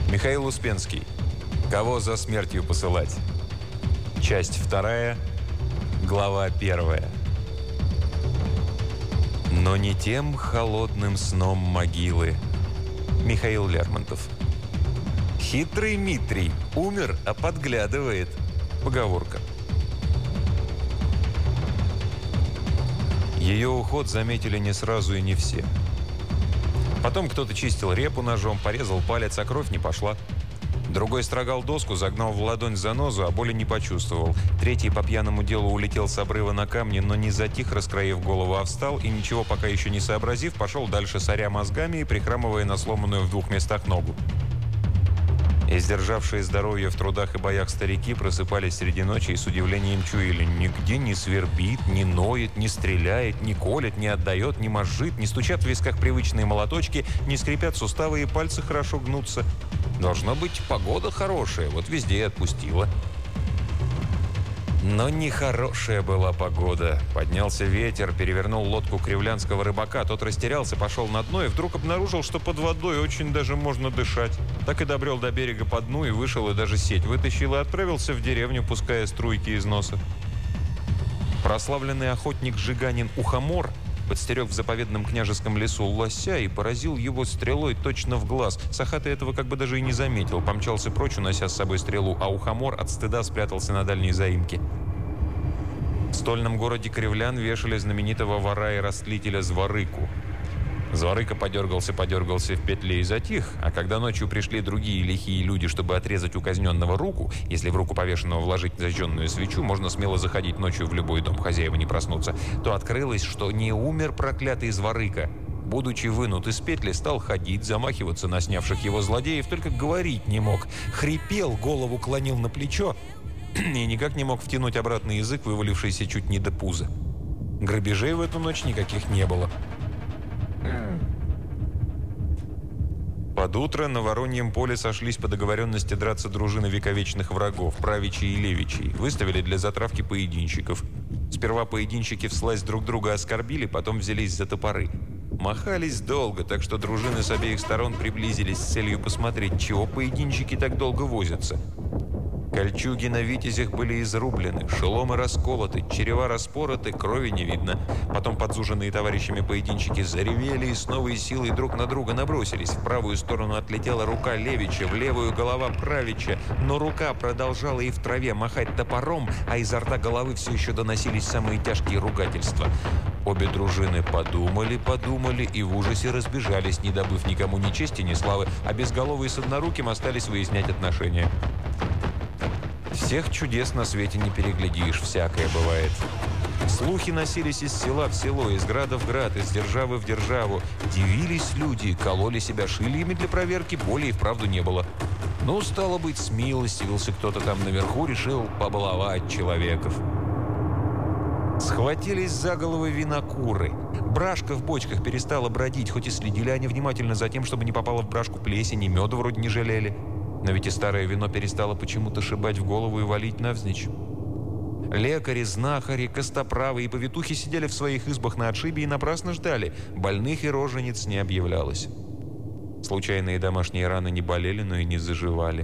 Михаил Успенский. Кого за смертью посылать? Часть 2, глава 1. Но не тем холодным сном могилы. Михаил Лермонтов. Хитрый Митрий умер, а подглядывает. Поговорка. Ее уход заметили не сразу и не все. Потом кто-то чистил репу ножом, порезал палец, а кровь не пошла. Другой строгал доску, загнал в ладонь занозу, а боли не почувствовал. Третий по пьяному делу улетел с обрыва на камни, но не затих, раскроив голову, а встал и, ничего пока еще не сообразив, пошел дальше, соря мозгами и прихрамывая на сломанную в 2 местах ногу. Издержавшие здоровье в трудах и боях старики просыпались среди ночи и с удивлением чуяли: нигде не свербит, не ноет, не стреляет, не колет, не отдает, не мозжит, не стучат в висках привычные молоточки, не скрипят суставы и пальцы хорошо гнутся. Должно быть, погода хорошая, вот везде и отпустила. Но нехорошая была погода. Поднялся ветер, перевернул лодку кривлянского рыбака. Тот растерялся, пошел на дно и вдруг обнаружил, что под водой очень даже можно дышать. Так и добрел до берега по дну и вышел, и даже сеть вытащил, и отправился в деревню, пуская струйки из носа. Прославленный охотник Жиганин Ухомор подстерег в заповедном княжеском лесу лося и поразил его стрелой точно в глаз. Сахатый этого как бы даже и не заметил. Помчался прочь, унося с собой стрелу, а Ухомор от стыда спрятался на дальней заимке. В стольном городе Кривлян вешали знаменитого вора и растлителя Зворыку. Зворыка подергался в петле и затих, а когда ночью пришли другие лихие люди, чтобы отрезать у казненного руку, если в руку повешенного вложить зажженную свечу, можно смело заходить ночью в любой дом, хозяева не проснутся, то открылось, что не умер проклятый Зворыка. Будучи вынут из петли, стал ходить, замахиваться на снявших его злодеев, только говорить не мог. Хрипел, голову клонил на плечо и никак не мог втянуть обратно язык, вывалившийся чуть не до пуза. Грабежей в эту ночь никаких не было. Под утро на Вороньем поле сошлись по договоренности драться дружины вековечных врагов, правичей и левичей. Выставили для затравки поединщиков. Сперва поединщики всласть друг друга оскорбили, потом взялись за топоры. Махались долго, так что дружины с обеих сторон приблизились с целью посмотреть, чего поединщики так долго возятся. Кольчуги на витязях были изрублены, шеломы расколоты, черева распороты, крови не видно. Потом подзуженные товарищами поединщики заревели и с новой силой друг на друга набросились. В правую сторону отлетела рука Левича, в левую голова Правича, но рука продолжала и в траве махать топором, а изо рта головы все еще доносились самые тяжкие ругательства. Обе дружины подумали и в ужасе разбежались, не добыв никому ни чести, ни славы, а безголовые с одноруким остались выяснять отношения. Всех чудес на свете не переглядишь, всякое бывает. Слухи носились из села в село, из града в град, из державы в державу. Дивились люди, кололи себя шильями для проверки, боли и вправду не было. Ну, стало быть, смилостивился кто-то там наверху, решил побаловать человеков. Схватились за головы винокуры. Брашка в бочках перестала бродить, хоть и следили они внимательно за тем, чтобы не попала в брашку плесень, и меда вроде не жалели. Но ведь и старое вино перестало почему-то шибать в голову и валить навзничь. Лекари, знахари, костоправы и повитухи сидели в своих избах на отшибе и напрасно ждали. Больных и рожениц не объявлялось. Случайные домашние раны не болели, но и не заживали.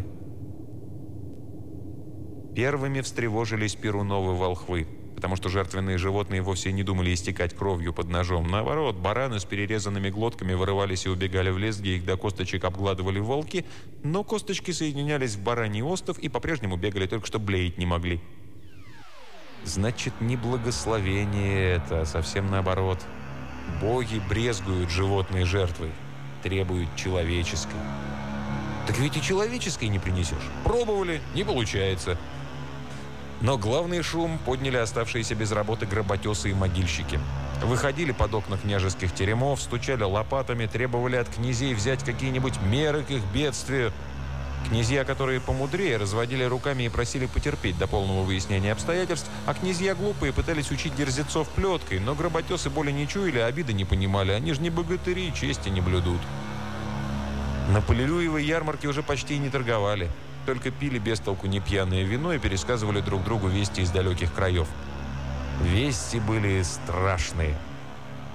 Первыми встревожились перуновы волхвы, потому что жертвенные животные вовсе не думали истекать кровью под ножом. Наоборот, бараны с перерезанными глотками вырывались и убегали в лес, где их до косточек обгладывали волки, но косточки соединялись в бараний остов и по-прежнему бегали, только что блеять не могли. Значит, не благословение это, а совсем наоборот. Боги брезгуют животной жертвой, требуют человеческой. Так ведь и человеческой не принесешь. Пробовали, не получается. Но главный шум подняли оставшиеся без работы гработесы и могильщики. Выходили под окна княжеских теремов, стучали лопатами, требовали от князей взять какие-нибудь меры к их бедствию. Князья, которые помудрее, разводили руками и просили потерпеть до полного выяснения обстоятельств, а князья глупые пытались учить дерзецов плеткой, но гработесы боли не чуяли, обиды не понимали, они же не богатыри, чести не блюдут. На Полилюевой ярмарке уже почти не торговали. Только пили без толку непьяное вино и пересказывали друг другу вести из далеких краев. Вести были страшные.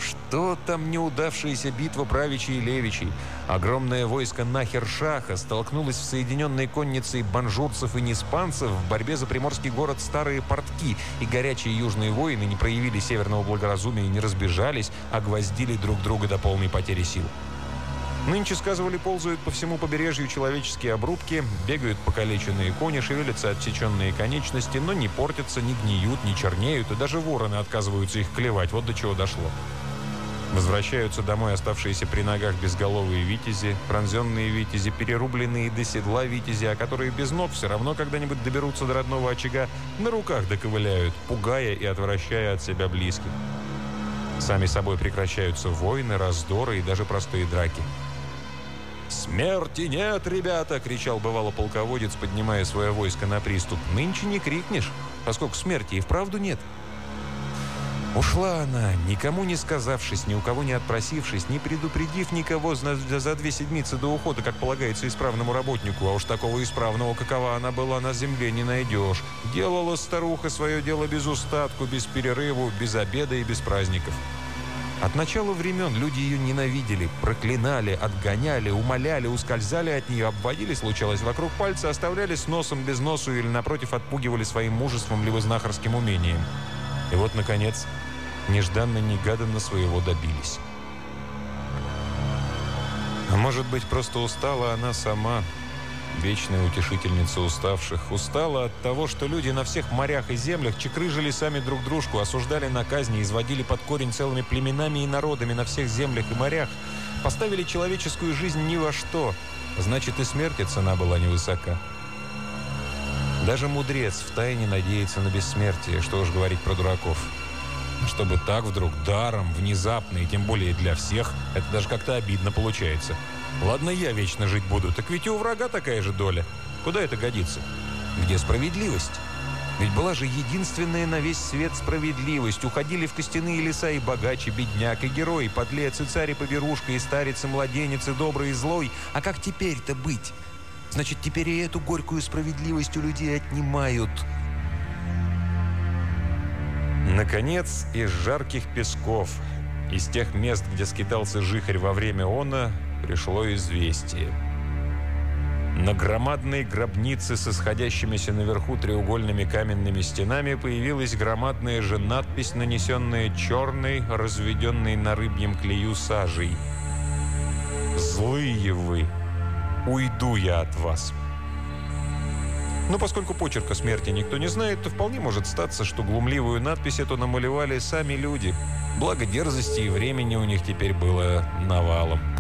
Что там неудавшаяся битва правичей и левичей? Огромное войско Нахер-Шаха столкнулось с соединенной конницей банжурцев и неспанцев в борьбе за приморский город Старые Портки, и горячие южные воины не проявили северного благоразумия и не разбежались, а гвоздили друг друга до полной потери сил. Нынче, сказывали, ползают по всему побережью человеческие обрубки, бегают покалеченные кони, шевелятся отсеченные конечности, но не портятся, не гниют, не чернеют, и даже вороны отказываются их клевать. Вот до чего дошло. Возвращаются домой оставшиеся при ногах безголовые витязи, пронзенные витязи, перерубленные до седла витязи, а которые без ног все равно когда-нибудь доберутся до родного очага, на руках доковыляют, пугая и отвращая от себя близких. Сами собой прекращаются войны, раздоры и даже простые драки. «Смерти нет, ребята!» — кричал бывало полководец, поднимая свое войско на приступ. «Нынче не крикнешь, поскольку смерти и вправду нет». Ушла она, никому не сказавшись, ни у кого не отпросившись, не предупредив никого за 2 седмицы до ухода, как полагается исправному работнику, а уж такого исправного, какова она была, на земле не найдешь. Делала старуха свое дело без устатку, без перерыву, без обеда и без праздников. От начала времен люди ее ненавидели, проклинали, отгоняли, умоляли, ускользали от нее, обводили, случалось, вокруг пальца, оставляли с носом без носу или, напротив, отпугивали своим мужеством либо знахарским умением. И вот, наконец, нежданно-негаданно своего добились. А может быть, просто устала она сама, вечная утешительница уставших. Устала от того, что люди на всех морях и землях чекрыжили сами друг дружку, осуждали на казни, изводили под корень целыми племенами и народами на всех землях и морях, поставили человеческую жизнь ни во что. Значит, и смерти цена была невысока. Даже мудрец втайне надеется на бессмертие, что уж говорить про дураков. Чтобы так вдруг, даром, внезапно, и тем более для всех, это даже как-то обидно получается. Ладно, я вечно жить буду, так ведь и у врага такая же доля. Куда это годится? Где справедливость? Ведь была же единственная на весь свет справедливость. Уходили в костяные леса и богач, и бедняк, и герой, и подлец, и царь, и поберушка, и старец, и младенец, и добрый, и злой. А как теперь-то быть? Значит, теперь и эту горькую справедливость у людей отнимают. Наконец, из жарких песков, из тех мест, где скитался жихарь во время она, пришло известие. На громадной гробнице с исходящимися наверху треугольными каменными стенами появилась громадная же надпись, нанесенная черной, разведенной на рыбьем клею сажей. «Злые вы! Уйду я от вас!» Но поскольку почерка смерти никто не знает, то вполне может статься, что глумливую надпись эту намалевали сами люди. Благо дерзости и времени у них теперь было навалом.